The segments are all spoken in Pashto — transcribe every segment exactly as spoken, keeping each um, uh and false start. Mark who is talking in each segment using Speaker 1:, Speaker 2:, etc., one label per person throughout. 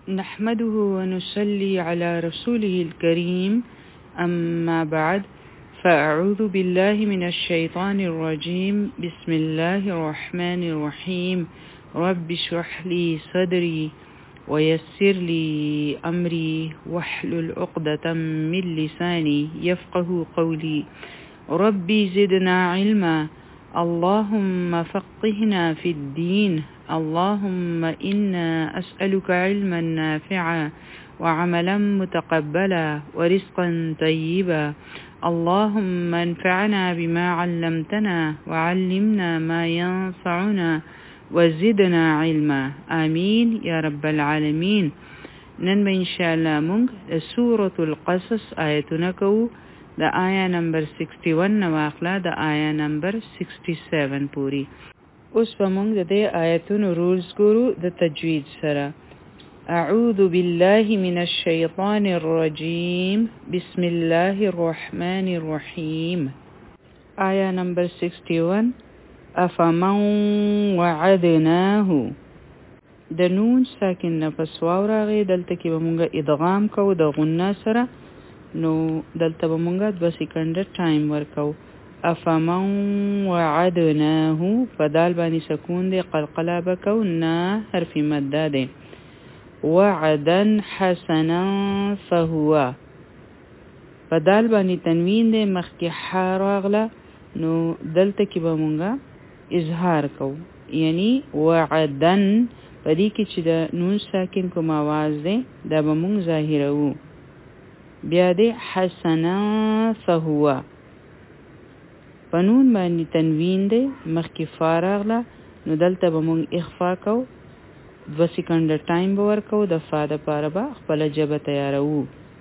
Speaker 1: نحمده ونصلي على رسوله الكريم أما بعد فأعوذ بالله من الشيطان الرجيم بسم الله الرحمن الرحيم رب اشرح لي صدري ويسر لي أمري واحلل عقدة من لساني يفقه قولي ربي زدنا علما اللهم فقهنا في الدين اللهم إنا أسألك علما نافعا وعملا متقبلا ورزقا طيبا اللهم انفعنا بما علمتنا وعلمنا ما ينفعنا وزدنا علما آمين يا رب العالمين. نن إن شاء الله مونږ سورة القصص آیتونه کوو د آیا نمبر اکسٹی ون نواخله د آیا نمبر اکسٹی سیون پوری. اوس به مونږ د دې آیتونو رولز ګورو د تجوید سره. اعوذ بالله من الشیطان الرجیم بسم الله الرحمن الرحیم. آیا نمبر اکسٹی ون افمن وعدناه د نون ساکن نفس واو راغی دلته کې به مونږ ادغام کوو د غنه سره، نو دلته به مونږ دوه سکنډه ټایم ورکو. افمن وعدناه په دال باندې سکون دی، قلقله به کو، نه حرف مده دی. وعدا حسنا فهو په دال باندې تنوین دی، مخکې ح راغله، نو دلته کې به مونږ اظهار کو، یعنی وعدن په دې کې چې د نون ساکن کوم आवाज دی دا به مونږ ظاهرو. بیا دی حسنا فهو په نون باندې تنوین دی، مخکې فارغله، نو دلته به مونږ اخفا کو، دوه سکنډه ټایم به ورکو، د فا دپاره به خپله ژبه تیارو.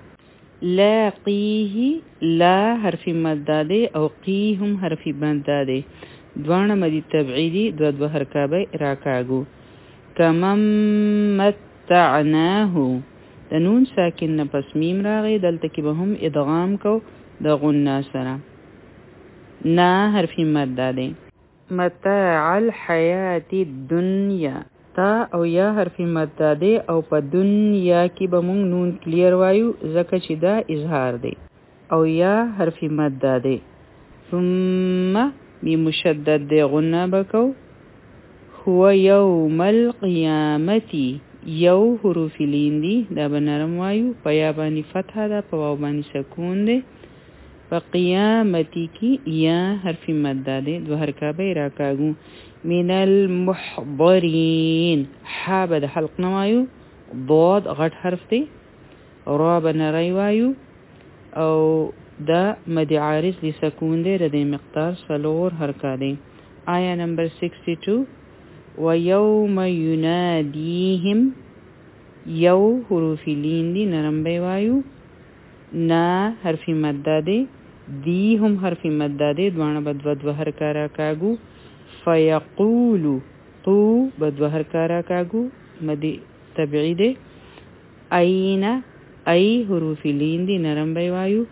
Speaker 1: لاقیه لا حرف مده دی او قی هم حرف مده دی، دواړه مدي تبعیدي، دوه دوه حرکه به راکاږو. کمن متعناه د نون ساکن نه پس میم راغی، دلته کې به هم ادغام کو د غنه سره. نا حرف مده دی. متاع الحیات الدنیا تا او یا حرف مده دی او په دنیا کې به مونږ نون کلیر وایو ځکه چې دا اظهار دی، او یا حرف مده دی. ثم می مشدد دی غنه بکو. هو یوم القیامتی یو حروف لین دی، دا به نرم وایو، په یا باندې فتحه ده، په واو باندې سکون دی. په قیامتی کی یا حرف مده دی، دو حرکه به راکاږو. من المحضرین ح به د حلق نه وایو، ضاد غټ حرف دی، را به نری وایو، او دا مد عارض دی سکون دی، د دې مقدار څلور حرکه دی. آیا نمبر اکسٹی ټو وَيَوْمَ يُنَادِيهِمْ یو حروف لین دی، نرم بی وایو. نا حرف مده دی، دی هم حرف مده دی، دوانه بدو دو حرکه راکاگو. فَيَقُولُ قو بدو حرکه راکاگو، مدی طبعی دی. این ای حروف لین دی، نرم بی وایو.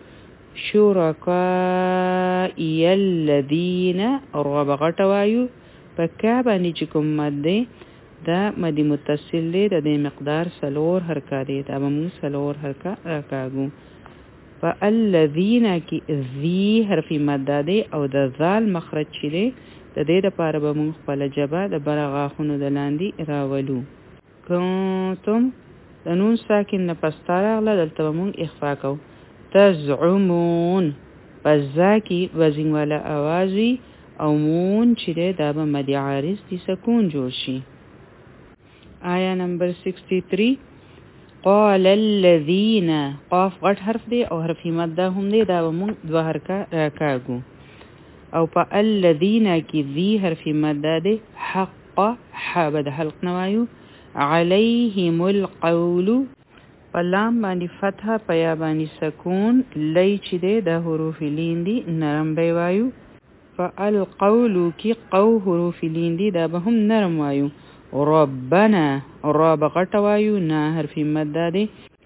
Speaker 1: شُرَكَائِيَ الَّذِينَ را بغٹ وایو. په کا باندې چې کوم مد دی دا مدی متصل دی، د دې مقدار سلور حرکه دی، دا به مونږ سلور حرکه راکاږو. په الذین کې ذی حرف مده دی او د ذال مخرج چې دی د دې دپاره به مونږ خپله ژبه د بره غاښونو د لاندې راولو. کنتم د نون ساکن نه پسته راغله، دلته به مونږ اخفا کو. تزعمون په ذا کې وزن والا آواز وي، او مون چې دی دا به مد عارض دی سکون جوړ شي. آیا نمبر اکسٹی تھری قال الذین قاف غټ حرف دی او حرف مده هم دی، دا به مونږ دوه حرکه راکاږو. او په الذین کې ذی حرف مده دی، حق ح به د حلق نه وایو. علیهم القول په لام باندې فتحه، په یا باندې سکون، لی چې دی دا حروف لین دی، نرم به وایو. فالقول کی قو حروف لین دی، دا به هم نرم وایو. ربنا را بغټ وایو، نا حرف مده دی.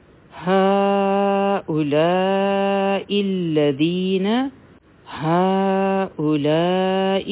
Speaker 1: هؤلاء الذین هؤلاء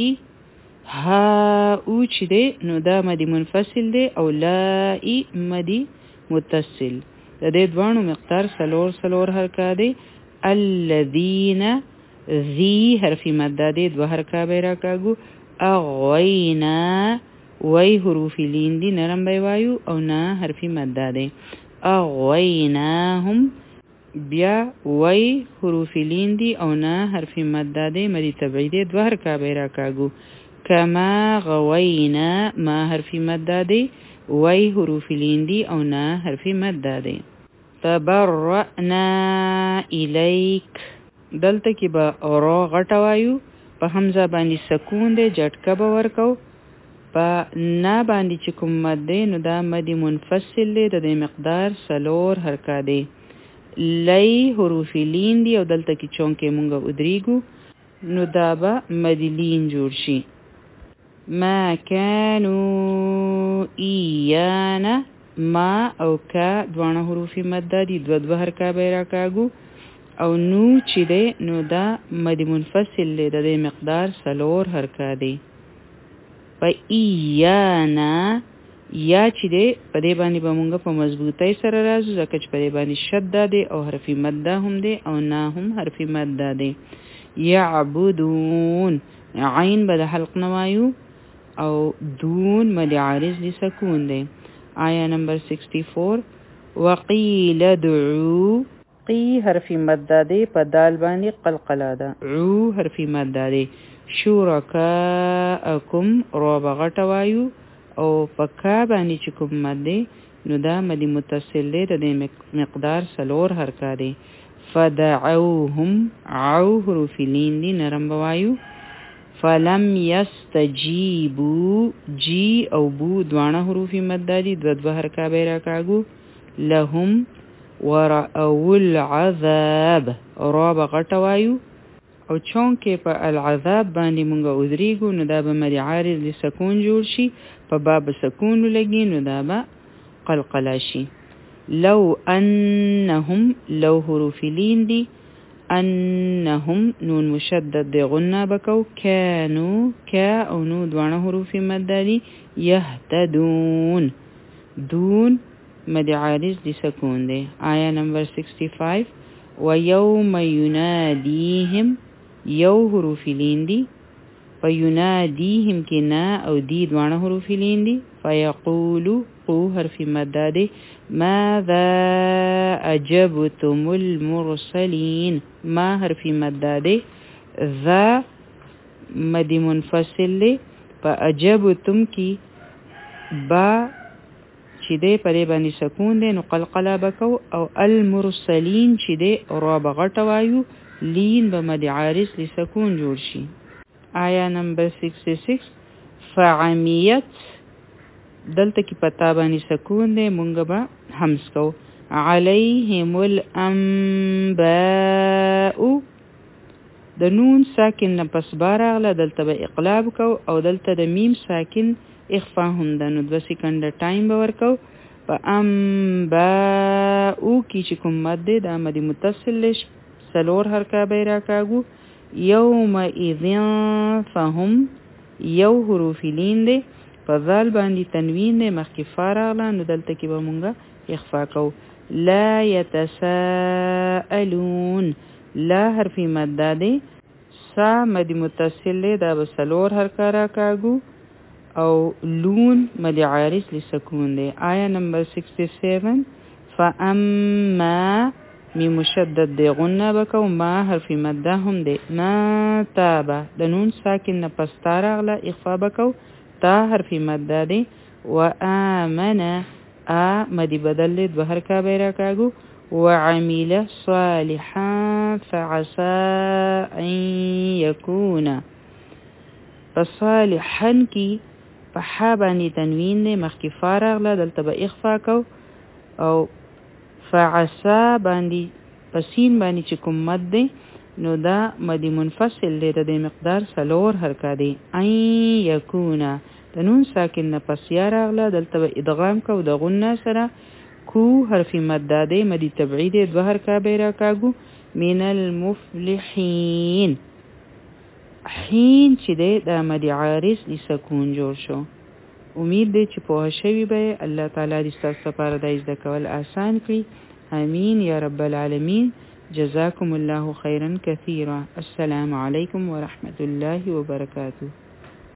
Speaker 1: ها او چې دی نو دا مدی منفصل دی او لائی مدی متصل د دې دوانو مقدار سلور سلور حرکات دی الذین ذی حرفی مد دی دو حرکات به راکاږو اغوینا وی حروف لین دی نرم به وایو او نا حرفی مد دی اغویناهم بیا وی حروف لین دی او نا حرفی مد دی مدی تبعی دی دو حرکات به راکاږو کما غوینا ما حرفی مد دی وی حروف لین دی او نا حرفی مد دی تبرأنا الیک دلته کې به را غټه وایو په حمزه باندې سکون دی جټکه به ورکو په نا باندې چې کوم مد دی نو دا مد منفصل دی د مقدار سلور حرکات دی لی حروف لین دی او دلته کې چونکې مونږ ودریګو نو دا به مد لین جوړ شي ما كانوا ایانا ما او کا دوانه حروف مد دی دو دو حرکات به راکاږو او نو چې دی نو دا مد منفصل دی د مقدار سلور حرکات دی په ایانا یا چې دی په دې باندې به مونږ په مضبوطی سره راځو ځکه چې په دې باندې شد دی او حرف مد هم دی او نا هم حرف مد دی یعبدون عین به د حلق نوایو او دون مد عارض لسکون دی آیا نمبر سکسٹی فور وقیل دعو قی حرف مد دی په دال باندې قلقله ده عو حرف مد دی شرکاءکم را بغټه وایو او په کا باندې چې کوم مد دی نو دا مد متصل دی د مقدار سلور حرکات دی فدعوهم عو حروف لین دی نرم بوایو فلم یستجیبو جی او بو دوانه حروف مد دی دو دو حرکات به راکاږو لهم ورأو العذاب را بغټه وایو او چونکې په العذاب باندې مونږ ودریګو نو دا به مد عارض لسکون جوړ شي په باب سکون لګي نو دا به قلقله شي لو انهم لو حروف لین دی انهم نون مشدد دی غنه بکو کانو کا او نو دوانه حروف مد دی یهتدون دون مد عارض لسکون دی آیا نمبر سکسٹی فائیو ویوم ینادیهم یو حروف لین دی په ینادیهم کې نا او دی دوانه حروف لین دی فیقولو قو حرف مد دی ماذا اجبتم المرسلین ما حرف مد دی ذا مد منفصل دی په اجبتم کې با چې دی په دې باندې سکون دی نو قلقله بکو او المرسلین چې دی را بغټه وایو لین به مد عارض لسکون جوړ شي آیا نمبر سکسٹی سکس فعمیت دلته کې پتا باندې سکون دی مونږ به همس کو علیهم الانباء د نون ساکن نه پس بار اغله دلته به اقلاب کو او دلته د میم ساکن اخفا هم ده نو دو سکنده ټایم به ورکو په انباء کې چې کوم مد دی دا مد متصل لش سلور حرکات به راکاږو یوم اذن فهم یو حروف لین دی په ذال باندې تنوین دی مخکې فارغله نو دلته کې به مونږه اخفا کو لا یتساءلون لا حرف مد دی سا مد متصل دی دا به سلور حرکات راکاږو او لون مد عارض لسکون دی آیا نمبر سکسٹی سیون فاما می مشدد دی غنه بکو ما حرف مد هم دی ما تابا د نون ساکن نه پستا راغله اخفا بکو تا حرف مد دی و آمنا آ مد بدل دی دو حرکات به راکاږو وعمل صالحا فعسى ان يكون فصالحا کی په ح باندې تنوین دی مخکې فارغله دلته به اخفا کو او فعسا باندې پسین باندې چې کوم مد دی نو دا مد منفصل دی د مقدار سلور حرکات دی ان یکونا د نون ساکن نه پس یا راغله دلته به ادغام کو د غنه سره کو حرف مد دی مد تبعید دو حرکات به راکاږو من المفلحین حین چې دی د مد عارض لسکون جوړ شو امید دی چې په شوي به الله تعالی دې تاسو لپاره د زده کول آسان کړي. امين يا رب العالمين. جزاكم الله خيرا كثيرا. السلام عليكم ورحمة الله وبركاته.